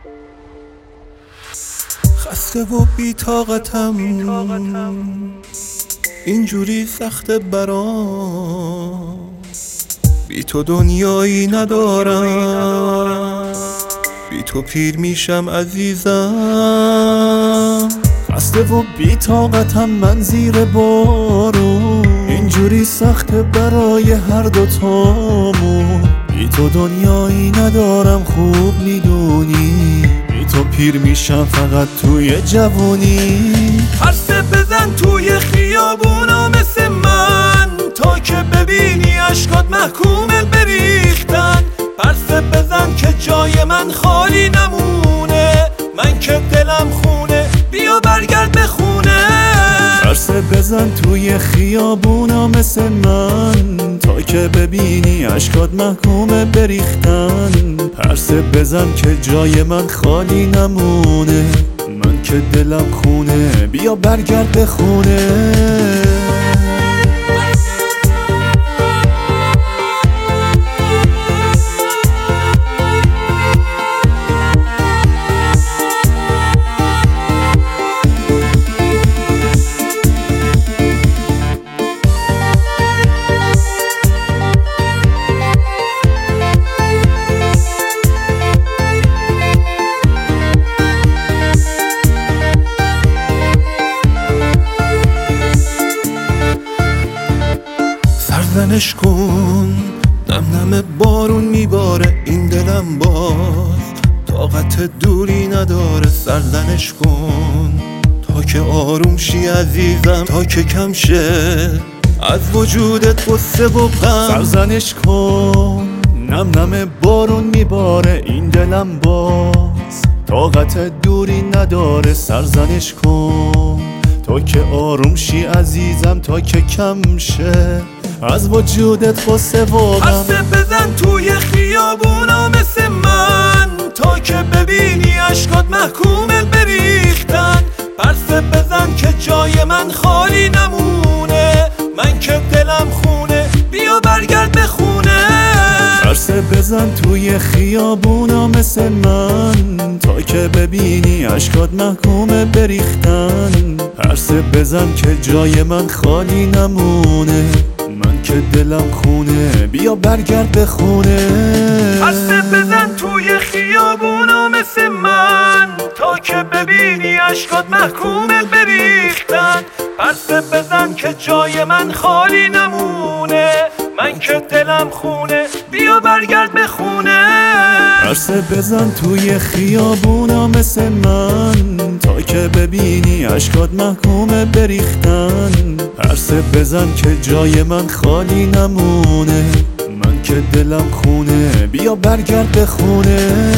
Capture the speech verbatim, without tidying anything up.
خسته و بی طاقتم اینجوری سخته برام، بی تو دنیایی ندارم، بی تو پیر میشم عزیزم. خسته و بی طاقتم من زیر بارون، اینجوری سخته برای هر دوتامون، بی تو دنیایی ندارم خوب میدونی، بی تو پیر میشم فقط توی جوونی. پرسه بزن توی خیابونا مثل من تا که ببینی اشکات محکومه بریختن. پرسه بزن که جای من خالی نمونه، من که دلم خونه، بیا برگرد به خونه. پرسه بزن توی خیابونا مثل من تا که ببینی اشکات محکومه بریختن. پرسه بزن که جای من خالی نمونه، من که دلم خونه، بیا برگرد به خونه. سرزنش کن، نم نم بارون میباره این دلم باز، طاقت دوری نداره. سرزنش کن تا که آروم شی عزیزم، تا که کم شه از وجودت غصه و غم. سرزنش کن، نم نم بارون میباره این دلم باز، طاقت دوری نداره. سرزنش کن تا که آروم شی عزیزم، تا که کم شه از وجودت غصه و غم. پرسه بزن توی خیابونا مثل من تا که ببینی اشکات محکومه بریختن. پرسه بزن که جای من خالی نمونه، من که دلم خونه، بیا برگرد به خونه. پرسه بزن توی خیابونا مثل من تا که ببینی اشکات محکومه بریختن. پرسه بزن که جای من خالی نمونه، من که دلم خونه، بیا برگرد به خونه. پرسه بزن توی خیابونا مثل من تا که ببینی اشکات محکومه بریختن. پرسه بزن که جای من خالی نمونه، من که دلم خونه، بیا برگرد به خونه. پرسه بزن توی خیابونا مثل من تا که ببینی اشکات محکومه بریختن. پرسه بزن که جای من خالی نمونه، من که دلم خونه، بیا برگرد به خونه.